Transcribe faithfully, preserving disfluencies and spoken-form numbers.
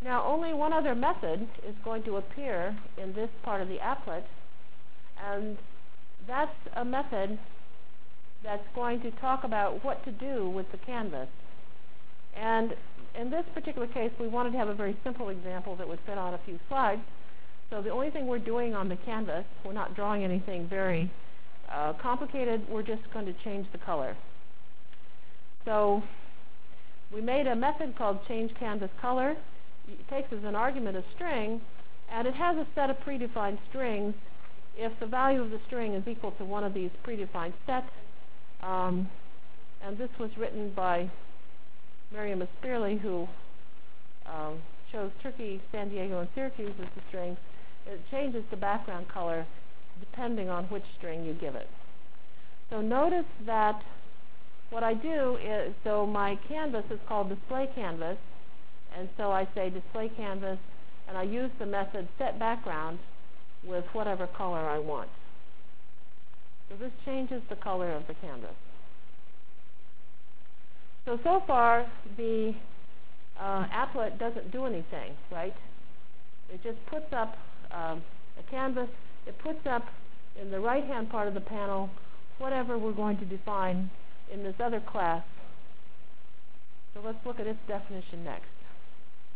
Now, only one other method is going to appear in this part of the applet, and that's a method that's going to talk about what to do with the canvas. And in this particular case, we wanted to have a very simple example that would fit on a few slides. So the only thing we're doing on the canvas, we're not drawing anything very uh, complicated, we're just going to change the color. So we made a method called change canvas color. It takes as an argument a string, and it has a set of predefined strings. If the value of the string is equal to one of these predefined sets, um, and this was written by Miriam Aspearley, who um, chose Turkey, San Diego, and Syracuse as the strings. It changes the background color depending on which string you give it. So notice that what I do is, so my canvas is called display canvas, and so I say display canvas, and I use the method set background with whatever color I want. So this changes the color of the canvas. So, so far, the uh, applet doesn't do anything, right? It just puts up um, a canvas. It puts up in the right-hand part of the panel whatever we're going to define in this other class. So let's look at its definition next.